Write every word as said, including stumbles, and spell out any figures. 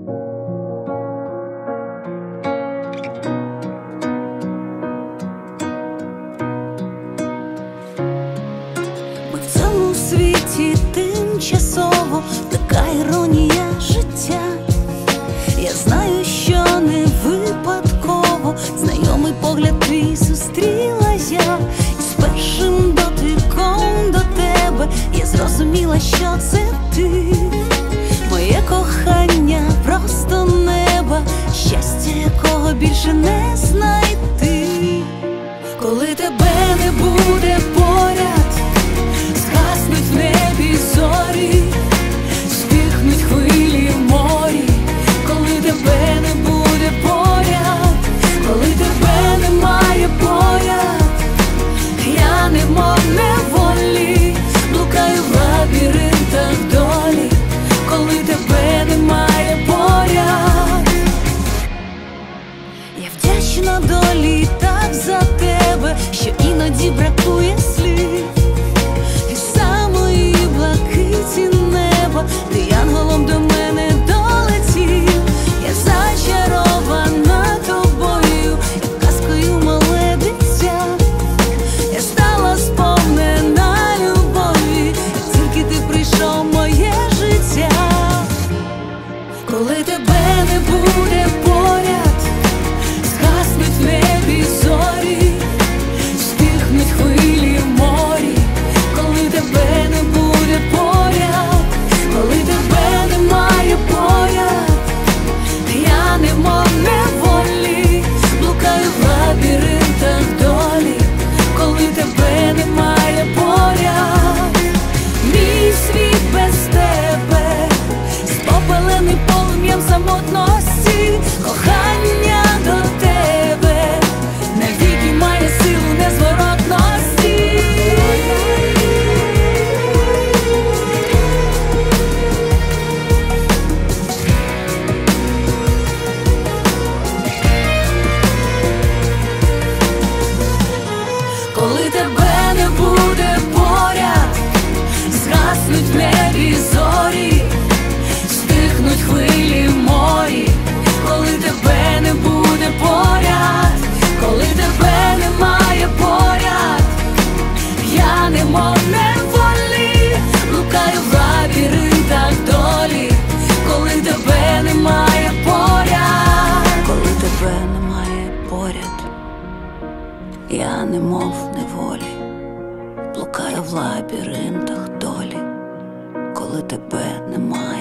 Ми в цьому світі тимчасово, така іронія життя. Я знаю, що не випадково знайомий погляд твій зустріла я, і з першим дотиком до тебе я зрозуміла, що це ти. Моє кохання просто неба, щастя, якого більше не знайти. Коли тебе не буде поряд, згаснуть в небі зорі, стихнуть хвилі в морі. Коли тебе не буде поряд, коли тебе немає поряд, я немов неволі, блукаю в лабіринтах долі. Коли тебе немає поряд, я вдячна долі так за тебе, що іноді бракує слів. І самої блакиті неба ти янголом до мене долетів. Я зачарована тобою, як казкою мале дитя. Я стала сповнена любові, як тільки ти прийшов в моє життя. Коли тебе не буде поряд, згаснуть в небі зорі, стихнуть хвилі в морі. Коли тебе не буде поряд, коли тебе немає поряд, я немов неволі, блукаю в лабіринтах долі. Коли тебе немає поряд, мій світ без тебе спопелений полум'ям самотності. Кохання до тебе навіки має силу незворотності. Коли тебе не буде поряд, згаснуть в небі зорі, стихнуть хвилі в морі. Коли тебе не буде поряд, коли тебе немає поряд, я немов неволі, блукаю в лабіринтах долі. Коли тебе немає поряд, коли тебе немає поряд, я немов неволі, блукаю в лабіринтах долі. Коли тебе немає